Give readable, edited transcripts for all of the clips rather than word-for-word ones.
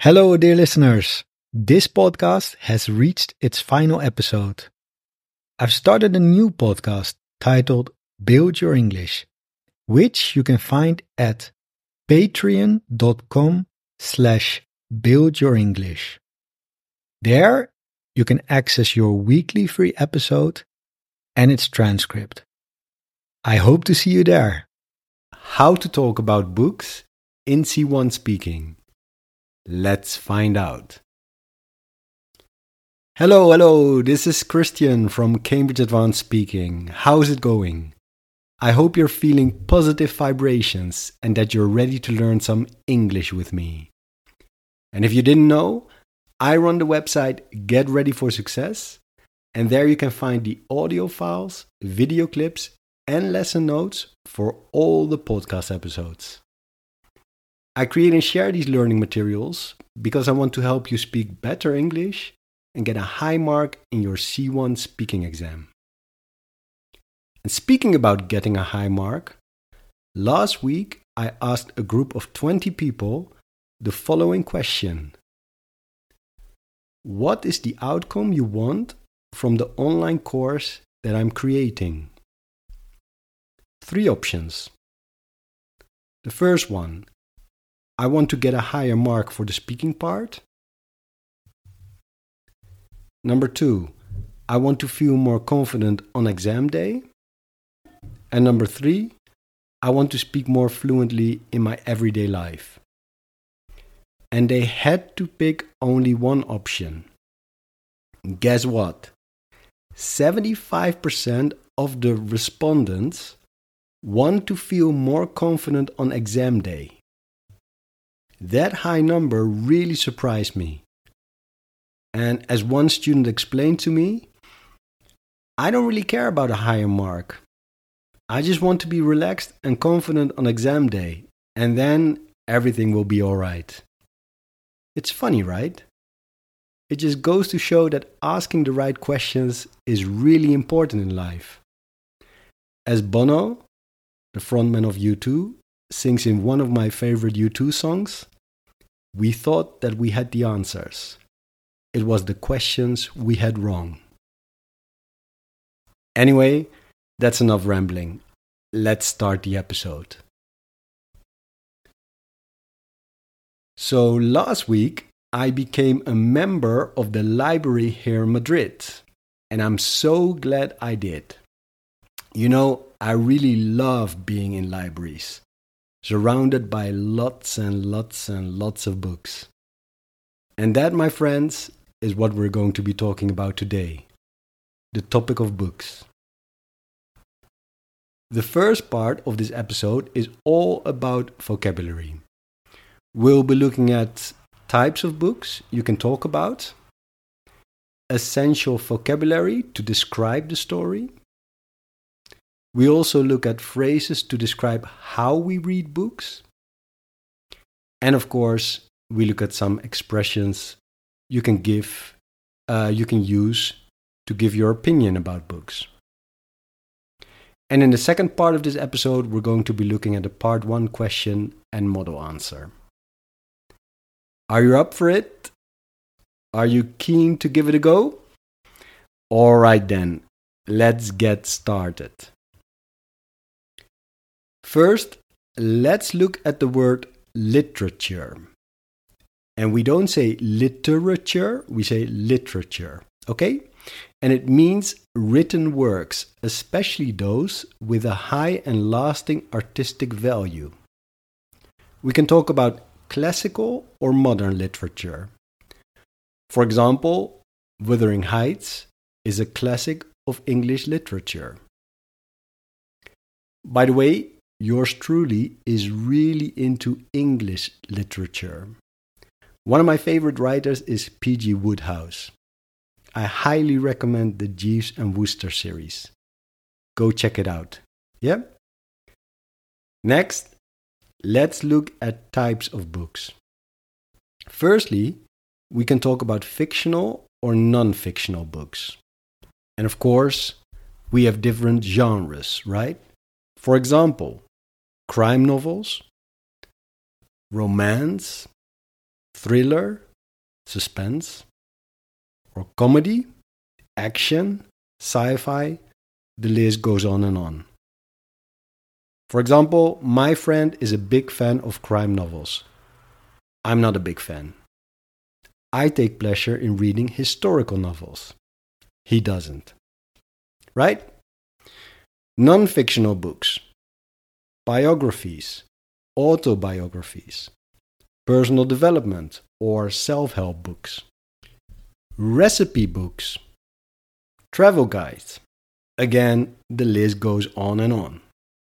Hello, dear listeners. This podcast has reached its final episode. I've started a new podcast titled Build Your English, which you can find at patreon.com/buildyourenglish. There, you can access your weekly free episode and its transcript. I hope to see you there. How to talk about books in C1 speaking. Let's find out. Hello, this is Christian from Cambridge Advanced Speaking. How's it going? I hope you're feeling positive vibrations and that you're ready to learn some English with me. And if you didn't know, I run the website Get Ready for Success, and there you can find the audio files, video clips, and lesson notes for all the podcast episodes. I create and share these learning materials because I want to help you speak better English and get a high mark in your C1 speaking exam. And speaking about getting a high mark, last week I asked a group of 20 people the following question. What is the outcome you want from the online course that I'm creating? 3 options. The first one, I want to get a higher mark for the speaking part. Number 2, I want to feel more confident on exam day. And number 3, I want to speak more fluently in my everyday life. And they had to pick only one option. Guess what? 75% of the respondents want to feel more confident on exam day. That high number really surprised me. And as one student explained to me, I don't really care about a higher mark. I just want to be relaxed and confident on exam day, and then everything will be alright. It's funny, right? It just goes to show that asking the right questions is really important in life. As Bono, the frontman of U2, sings in one of my favorite U2 songs, we thought that we had the answers. It was the questions we had wrong. Anyway, that's enough rambling. Let's start the episode. So last week, I became a member of the library here in Madrid, and I'm so glad I did. You know, I really love being in libraries, surrounded by lots and lots and lots of books. And that, my friends, is what we're going to be talking about today, the topic of books. The first part of this episode is all about vocabulary. We'll be looking at types of books you can talk about, essential vocabulary to describe the story. We also look at phrases to describe how we read books. And of course, we look at some expressions you can use to give your opinion about books. And in the second part of this episode, we're going to be looking at the part 1 question and model answer. Are you up for it? Are you keen to give it a go? All right then, let's get started. First, let's look at the word literature. And we don't say literature, we say literature, okay? And it means written works, especially those with a high and lasting artistic value. We can talk about classical or modern literature. For example, Wuthering Heights is a classic of English literature. By the way, yours truly is really into English literature. One of my favorite writers is P.G. Wodehouse. I highly recommend the Jeeves and Wooster series. Go check it out. Yeah? Next, let's look at types of books. Firstly, we can talk about fictional or non-fictional books. And of course, we have different genres, right? For example, crime novels, romance, thriller, suspense, or comedy, action, sci-fi. The list goes on and on. For example, my friend is a big fan of crime novels. I'm not a big fan. I take pleasure in reading historical novels. He doesn't. Right? Non-fictional books, biographies, autobiographies, personal development or self-help books, recipe books, travel guides. Again, the list goes on and on.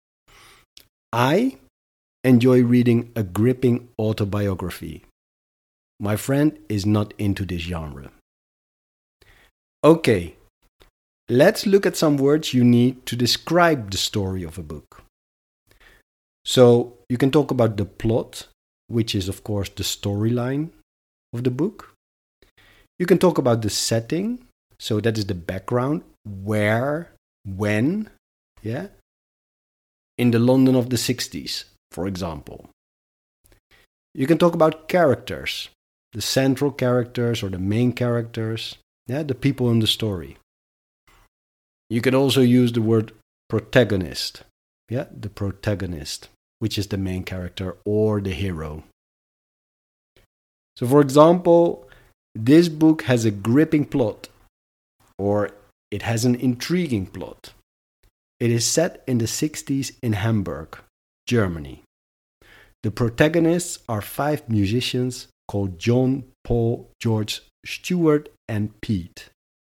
I enjoy reading a gripping autobiography. My friend is not into this genre. Okay, let's look at some words you need to describe the story of a book. So, you can talk about the plot, which is of course the storyline of the book. You can talk about the setting, so that is the background, where, when, yeah? In the London of the 60s, for example. You can talk about characters, the central characters or the main characters, yeah, the people in the story. You can also use the word protagonist, yeah, the protagonist, which is the main character or the hero. So, for example, this book has a gripping plot, or it has an intriguing plot. It is set in the 60s in Hamburg, Germany. The protagonists are 5 musicians called John, Paul, George, Stuart, and Pete.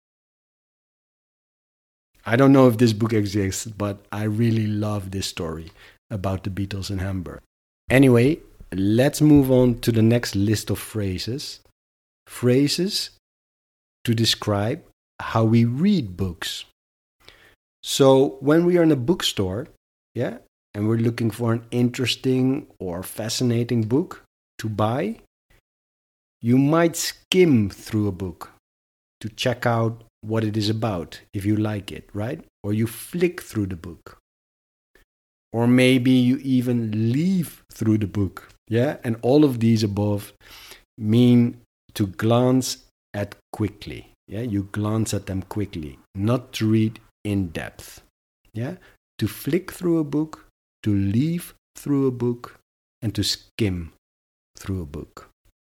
I don't know if this book exists, but I really love this story about the Beatles in Hamburg. Anyway, let's move on to the next list of phrases. Phrases to describe how we read books. So when we are in a bookstore, yeah, and we're looking for an interesting or fascinating book to buy, you might skim through a book to check out what it is about, if you like it, right? Or you flick through the book. Or maybe you even leaf through the book, yeah? And all of these above mean to glance at quickly, yeah? You glance at them quickly, not to read in depth, yeah? To flick through a book, to leaf through a book, and to skim through a book.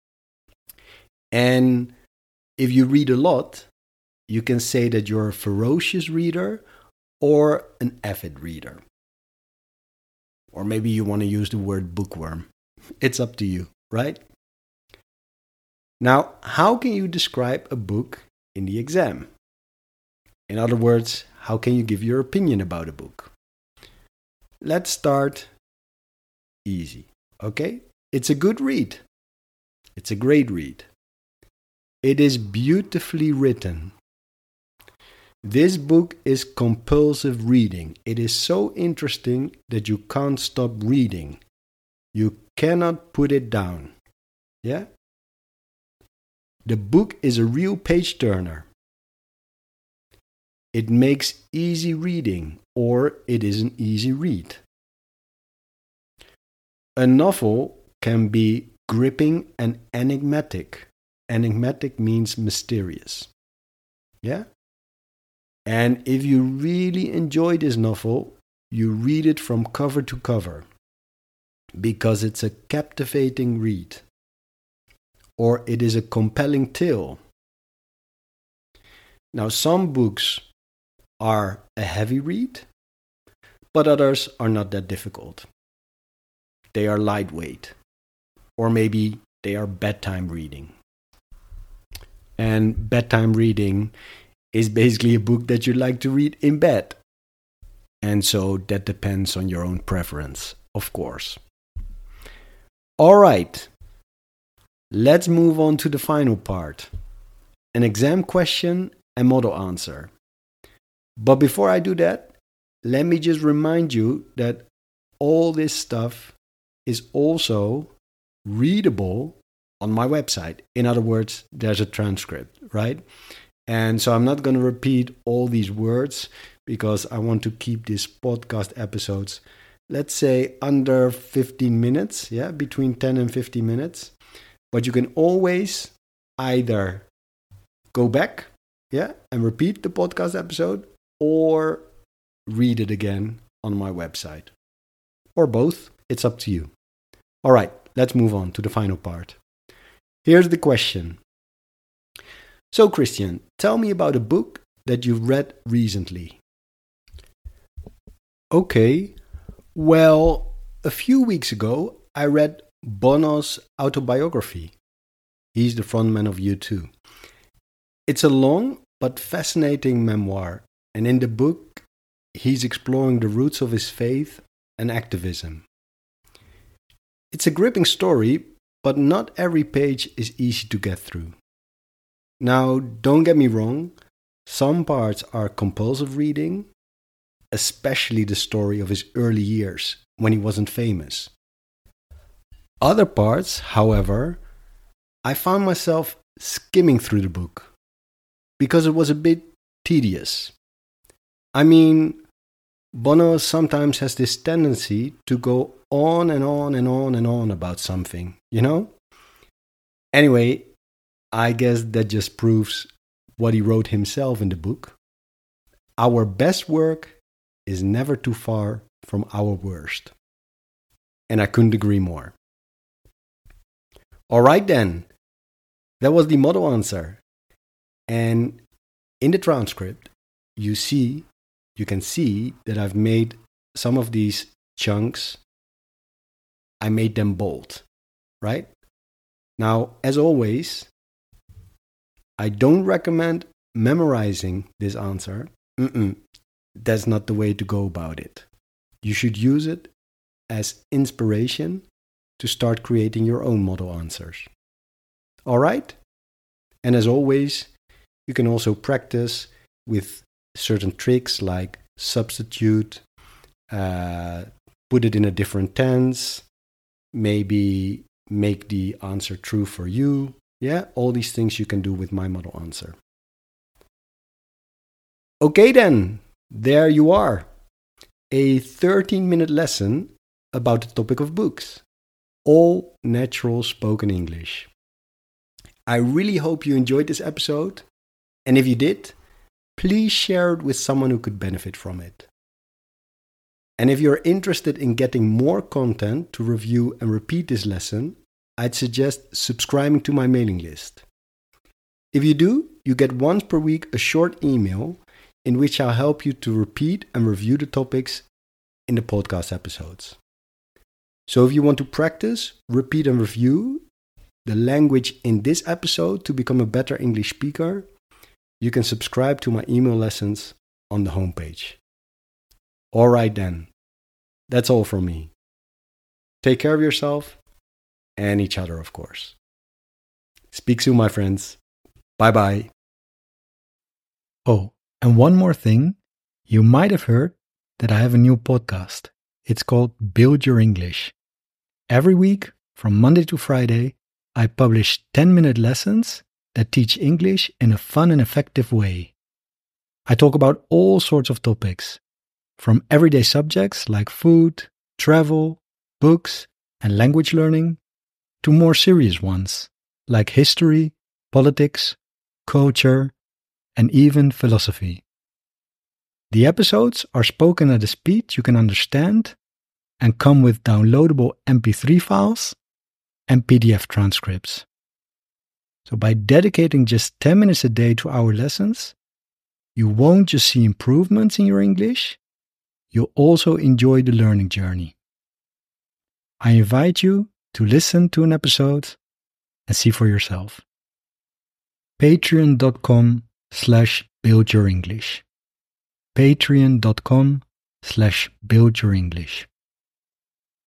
And if you read a lot, you can say that you're a ferocious reader or an avid reader. Or maybe you want to use the word bookworm. It's up to you, right? Now, how can you describe a book in the exam? In other words, how can you give your opinion about a book? Let's start easy, okay? It's a good read. It's a great read. It is beautifully written. This book is compulsive reading. It is so interesting that you can't stop reading. You cannot put it down. Yeah? The book is a real page turner. It makes easy reading, or it is an easy read. A novel can be gripping and enigmatic. Enigmatic means mysterious. Yeah? And if you really enjoy this novel, you read it from cover to cover because it's a captivating read, or it is a compelling tale. Now, some books are a heavy read, but others are not that difficult. They are lightweight, or maybe they are bedtime reading. And bedtime reading is basically a book that you like to read in bed. And so that depends on your own preference, of course. All right, let's move on to the final part. An exam question and model answer. But before I do that, let me just remind you that all this stuff is also readable on my website. In other words, there's a transcript, right? And so I'm not going to repeat all these words because I want to keep these podcast episodes, let's say, under 15 minutes, yeah, between 10 and 15 minutes. But you can always either go back, and repeat the podcast episode, or read it again on my website. Or both, it's up to you. All right, let's move on to the final part. Here's the question. So, Christian, tell me about a book that you've read recently. Okay, well, a few weeks ago, I read Bono's autobiography. He's the frontman of U2. It's a long but fascinating memoir, and in the book, he's exploring the roots of his faith and activism. It's a gripping story, but not every page is easy to get through. Now, don't get me wrong, some parts are compulsive reading, especially the story of his early years when he wasn't famous. Other parts, however, I found myself skimming through the book because it was a bit tedious. I mean, Bono sometimes has this tendency to go on and on and on and on about something, you know? Anyway, I guess that just proves what he wrote himself in the book. Our best work is never too far from our worst. And I couldn't agree more. All right then, that was the model answer. And in the transcript, you can see that I've made some of these chunks, I made them bold, right? Now, as always, I don't recommend memorizing this answer. That's not the way to go about it. You should use it as inspiration to start creating your own model answers. All right? And as always, you can also practice with certain tricks like substitute, put it in a different tense, maybe make the answer true for you. Yeah, all these things you can do with my model answer. Okay then, there you are. A 13-minute lesson about the topic of books. All natural spoken English. I really hope you enjoyed this episode. And if you did, please share it with someone who could benefit from it. And if you're interested in getting more content to review and repeat this lesson, I'd suggest subscribing to my mailing list. If you do, you get once per week a short email in which I'll help you to repeat and review the topics in the podcast episodes. So if you want to practice, repeat and review the language in this episode to become a better English speaker, you can subscribe to my email lessons on the homepage. All right then, that's all from me. Take care of yourself and each other, of course. Speak soon, my friends. Bye-bye. Oh, and one more thing. You might have heard that I have a new podcast. It's called Build Your English. Every week, from Monday to Friday, I publish 10-minute lessons that teach English in a fun and effective way. I talk about all sorts of topics, from everyday subjects like food, travel, books, and language learning, to more serious ones like history, politics, culture, and even philosophy. The episodes are spoken at a speed you can understand and come with downloadable MP3 files and PDF transcripts. So by dedicating just 10 minutes a day to our lessons, you won't just see improvements in your English, you'll also enjoy the learning journey. I invite you to listen to an episode and see for yourself. Patreon.com/buildyourenglish. Patreon.com/buildyourenglish.